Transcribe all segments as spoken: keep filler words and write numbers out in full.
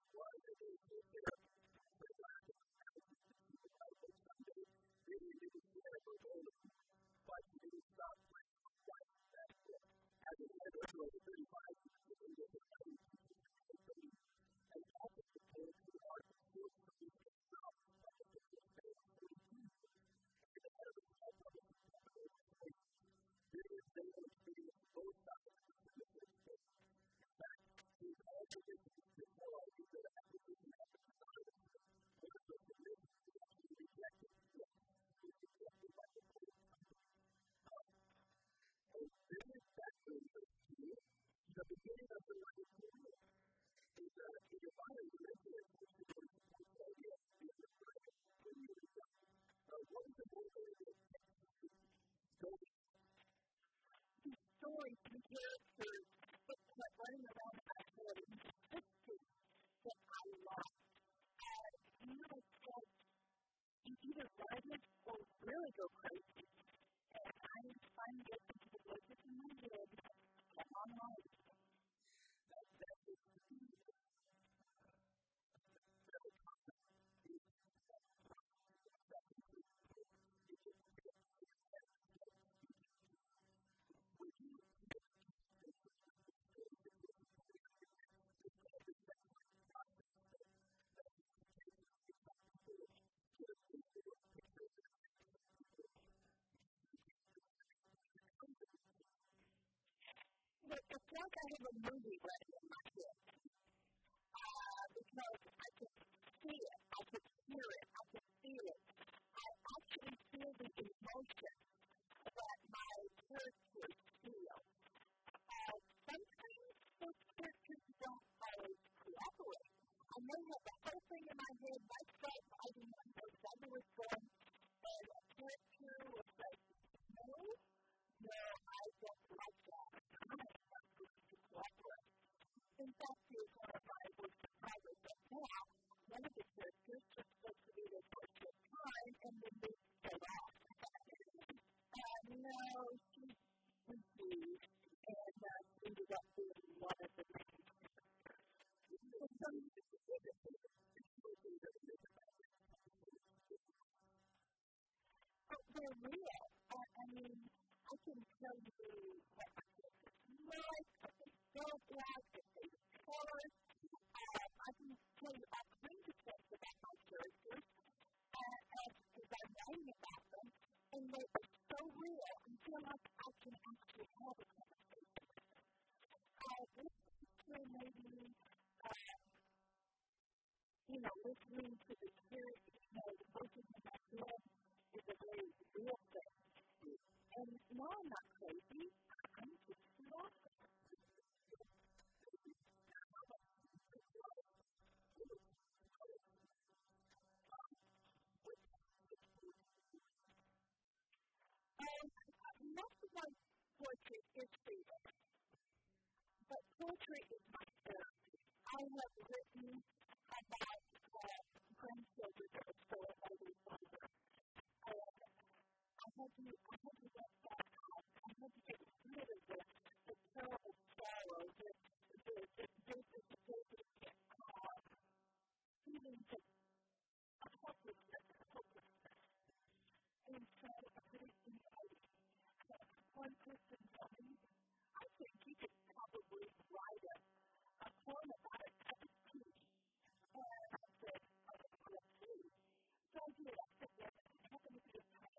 Stories and characters that running around in my head and history that I love. And you know, it's like you either love it or really go crazy. And I find it into the voices in my head that online. It's like I have a movie running in my head. Uh, because I can see it, I can hear it, I can feel it. I actually feel the emotion that my characters feel. Uh, sometimes those characters don't always cooperate. I may have the whole thing in my head, myself, I didn't know exactly what's going, and a character was like, no, no, I don't like that. I'm not going to cooperate. In fact, here's one of my worst surprises. But now, one of the characters just supposed to be there for a short time, and then they go off. uh, no, she's confused, and uh, ended up being one of the main characters. But they're real. I, I mean, I can tell you what my characters like, what they don't like, if they colors. Uh, I can tell you all kinds of things about my characters uh, as, as I'm writing about them, and they are so real. I feel like I can actually have a conversation with them. Uh, this picture maybe, uh, you know, listening to the character, you know, the voices in my head is a very real thing. And no, I'm not crazy. I'm just lost. Um, most of my poetry is freedom, but poetry is my therapy. I have written about uh, grandchildren that were stolen by their father. And I had to, I had to get that out. I had to get rid of the, the terrible sorrow, the, the, the disappointment, uh, feelings of, of hopelessness, hopelessness. And so I put it in writing. One person told me, I think you could probably write a, a poem about a cup of tea. And I said, I don't want a tea. So I did. I said, there happened to be a time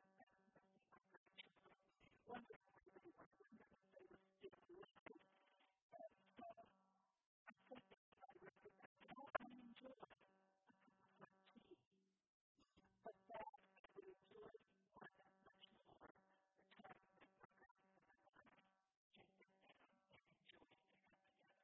one of the people was one of the they were still living. And so I said that I wrote that I don't enjoy a cup of tea. But that I would enjoy one that much more. The time that we're going to take it down and enjoy it together.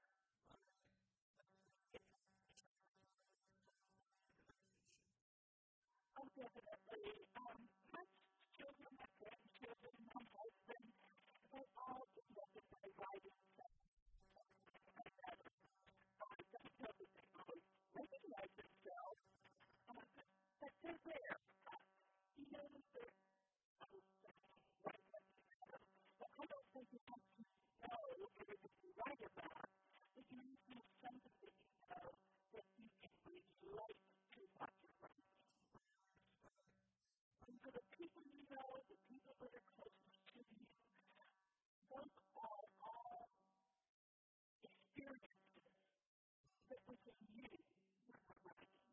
Oh, definitely. Um, my children, my grandchildren, my husband, they all end up in my writing sessions. And that is, uh, don't tell that they always recognize themselves, uh, but, but they're there. Uh, you know, they're, I was saying, right now, but I don't think you have to know everything you write about, but you need to know something that you know that can use when we're writing.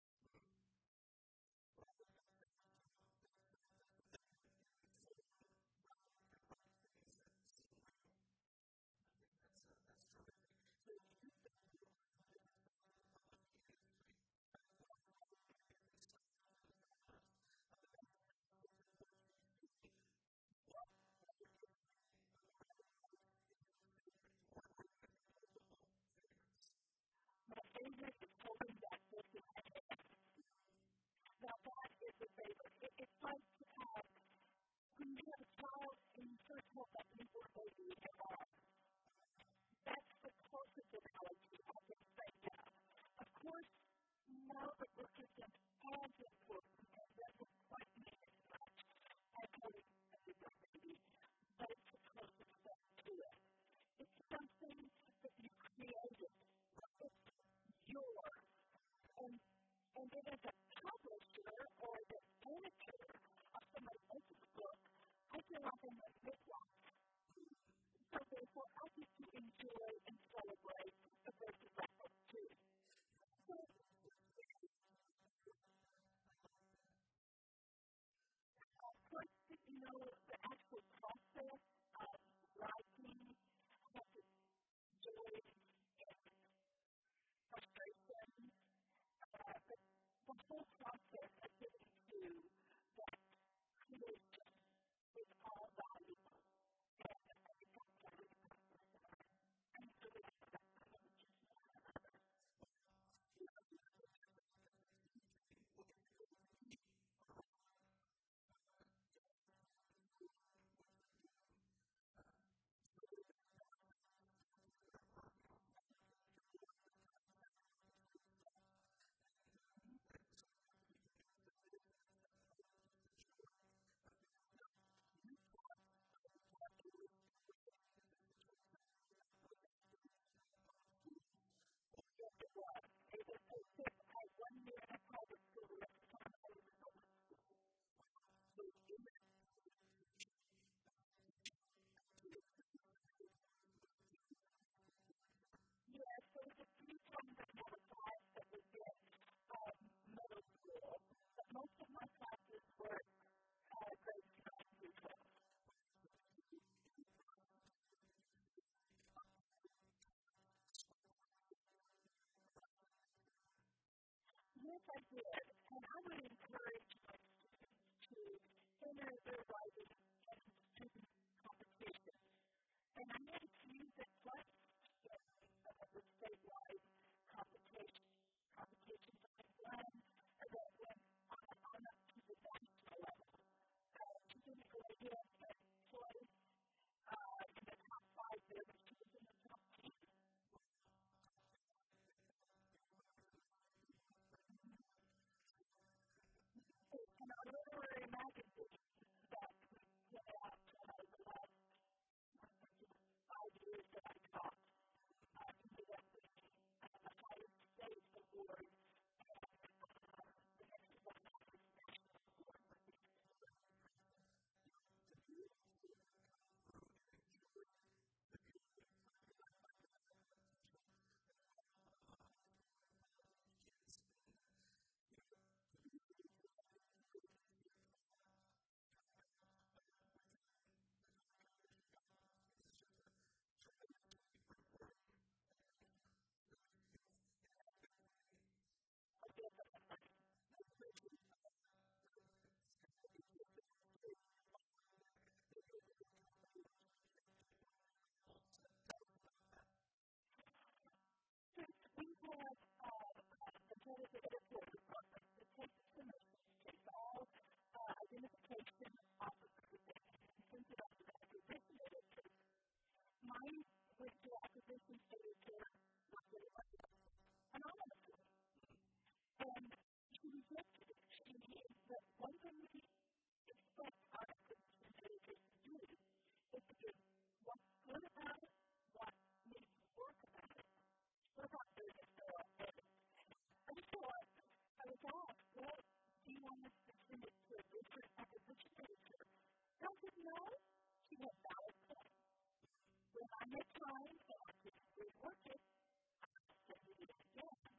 My favorite is holding that book in my hand. Now that is a favorite. It, it's like uh, when you have a child and you first hold that newborn baby in your arms. That's the closest analogy I can think of. Of course, no, the book isn't as important and doesn't quite mean as much as holding a newborn baby, but it's the closest step to it. It's something that you created. It's yours. And, and then as a publisher or the editor of somebody else's book, I feel like I'm a midwife. So therefore, I get to enjoy and celebrate the verses of book too. So, first, you know, the actual process of writing has its joy and frustration, uh, but the whole process of getting to that creation is all valuable. And I think that's part of the process. I'm really Yes, there was a few times I had a class that was in um, middle school, but most of my classes were uh, grades nine through twelve. Yes, I did, and I would encourage my students to enter their writing in student competitions. And I'm going to use that class in some of the statewide competition, competitions I've run that went on, on up to the national level. Uh, specifically, again, place uh, in the top five there, but she was in the top ten. And our literary magazine that we put out uh, the last five years that I taught uh, ended up winning uh, the highest state award. The next one was national award. Since we have uh, the head of the editorial department that takes submissions, takes all uh, identification off of everything and sends it off to the acquisition editor, mine went to the acquisition editor like everybody else, anonymously. And she rejected it. She knew that one thing we expect our acquisition editors to do is to give what's good about it, what needs work about it, what about their historical edit. And so I, I was asked, well, do you want us to send it to a different acquisition editor? And I said, no. She had valid point. When I had time and I could rework it, I sent it again.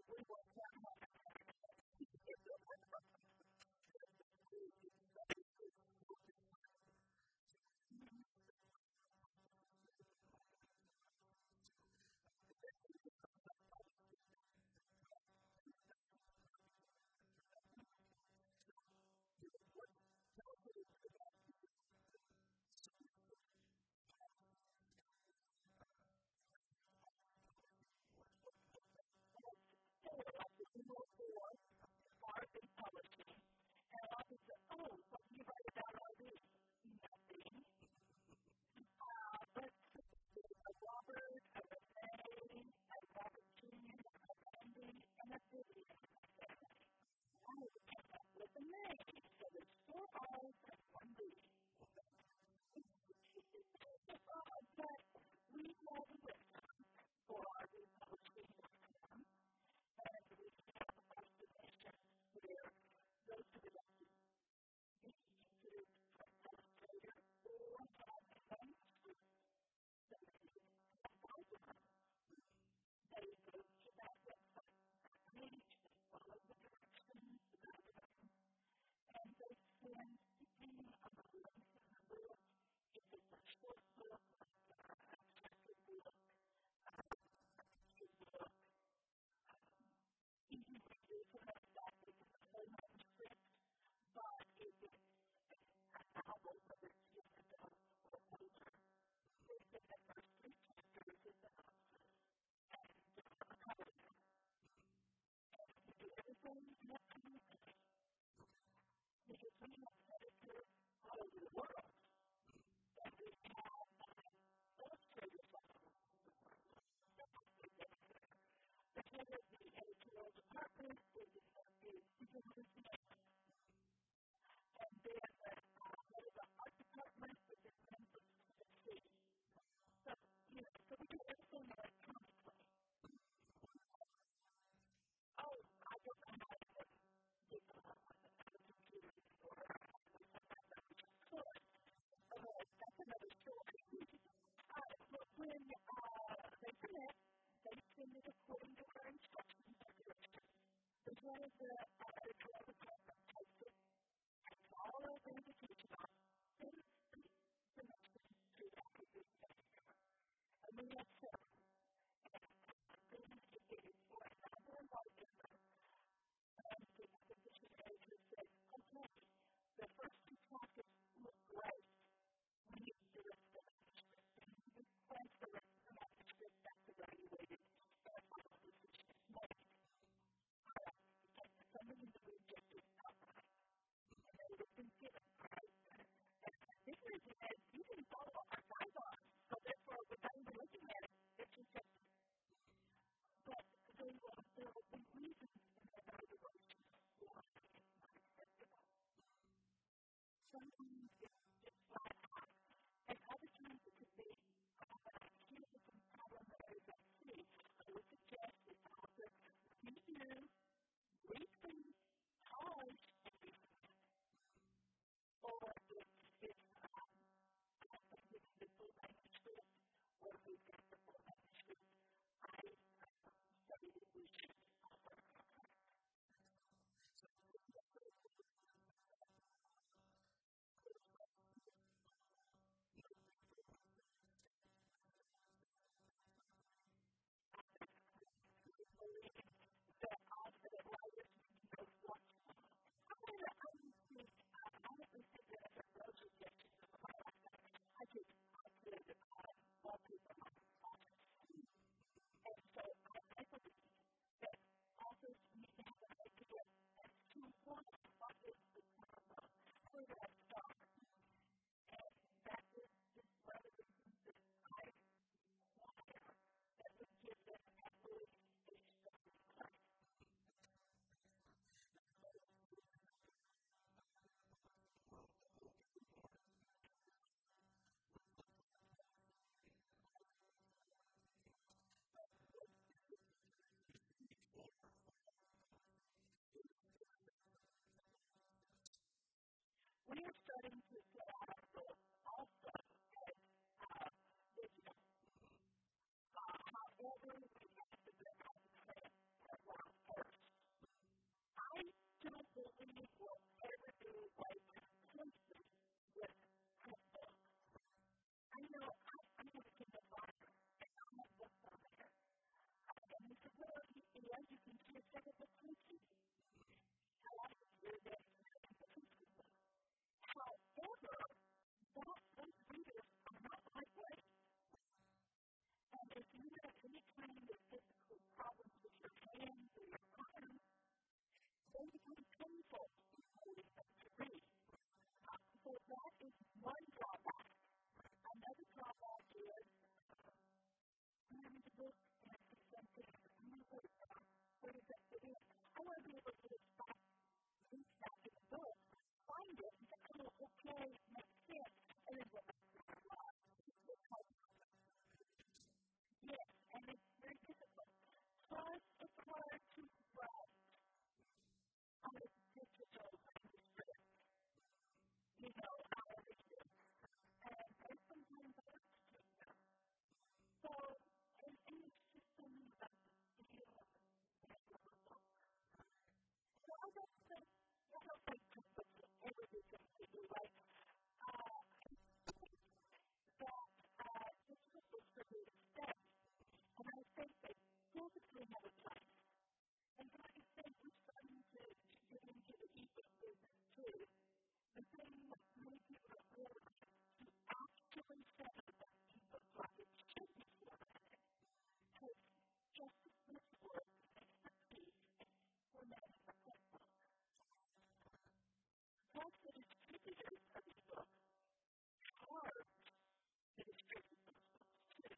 we will tell them that we will for art and publishing. And a lot of people say, oh, what do you write about all this? Nothing. Uh, but a Robert, a Renee, a Robert Junior, a Andy, and a Vivian. I was kept up with the name. So there's four R's and one B. Uh, but we have a website for our republishing program, and we have a destination where those who would like to be considered for administrator or have a manuscript that they can apply to them. They go to that website page, they follow the directions, the guidelines, and they send, depending on the length of the book, if it's a short book, like uh, a chapter book, easy to do for them that they can the whole manuscript, but if it's a novel, whether it's young adult or older, they send the first three chapters as the synopsis and uh, a cover note. And we do everything in that communication because we have editors all over the world, and we have illustrators all over the world. The head of the editorial department is is Susan Lucian, and then the uh, head of the art department is in Kansas City. So, you know, so we do everything electronically. Oh, I don't know how to get them on the computer before, we sometimes I wish I could. Uh, that's another story. Uh, but when uh, they connect, they send it according to our instructions and directions. The head of the uh, editorial department takes it, takes all of the indication off, sends the submission to the acquisition editor. And we have seven. And then it is for example and whatever, and the acquisition editor says, okay, the first two chapters look great. We need the rest of the manuscript. And we send the rest of the manuscript that's evaluated and a final decision is made. Some of them we just do outright, and they would consider, right? And the thing is, is you can follow our guidelines, so therefore, without even looking at it, it's just, but they will, there will be reasons in the evaluation why it's not acceptable. Sometimes it's just flat out, and other times it could be, uh, here's the problem that everybody sees. I would suggest this author review, read things, polish, and resubmit. Or if it's um, with the full manuscript, or if we've got the full manuscript, I um, say that we should offer a contract. So, instead of the teaching. I like to do this and the teaching. However, that those readers are not like way. And if you have any kind of physical problems with your hands or your arms, they become painful to read. Uh, so that is one drawback. Another drawback is having to look at something new. What is that video? I want to be able to get back, reach back to the book, find it, and say, oh, okay, makes sense, and then go back to the book. Yes, and it's very difficult. Plus, it's hard to write on a digital manuscript. You know, how it is. And there's sometimes hard to do that. So, and, and it's just so many about the deal of the book. So I don't think, I don't think just what you ever do things to do, like, uh, that, uh, this book was for me to study. And I think that physically have a place. And so I think we're starting to get into the ebook business too. The thing that many people are doing is actually setting up ebook like it should be formatted. Takes just as much work and expertise as formatting a book. Plus, the distributors of the book charge the distributors too.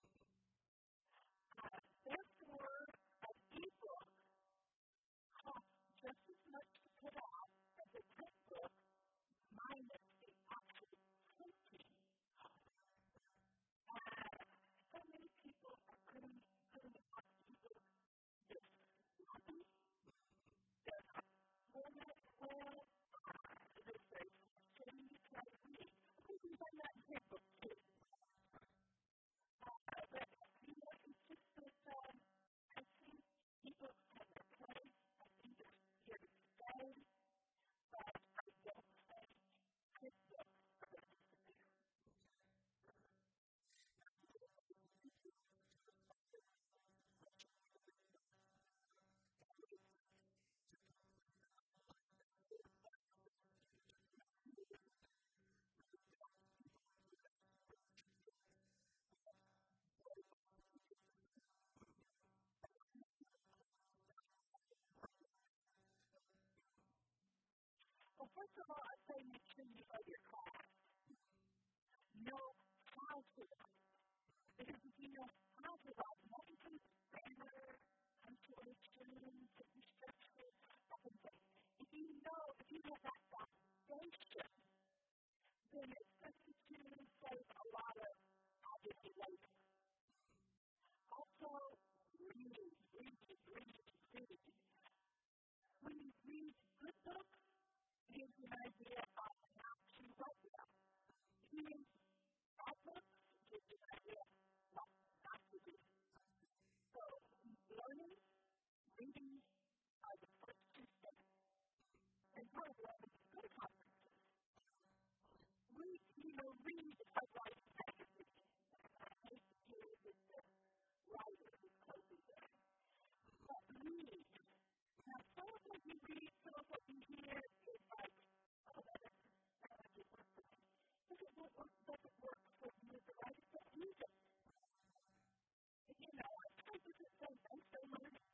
Uh, therefore, an ebook costs just as much to put out as a print book minus the actual printing cost. Uh, so many people are putting, putting out ebooks just sloppy. They're not formatted well. Uh, they're very frustrating to try to read. You can find that in print books too. Uh, but, you know, it's just that um, I think ebooks have their place. I think they're here to stay. But I don't think print books are going to disappear. Well, first of all, I'd say make sure you know your class. Know how to write. Because if you know how to write, not even grammar, punctuation, sentence structure, that kind of thing. If you know, if you have that foundation, then it's going to save a lot of obviously later. Also, reading, reading, reading, reading. When you read good books, it gives you an idea of how to write them. Reading bad books gives you an idea of what not to do. So, learning, reading are the first two steps. And part of learning is good conferences. Read, you know, read a writing magazine. I hate to use it as writer who closes there. But read. Now, some of what you read, some of what you hear is like, oh, that doesn't, that doesn't work for me. If it doesn't work for you as a writer, don't use it. You know, I tried different things. I'm still learning.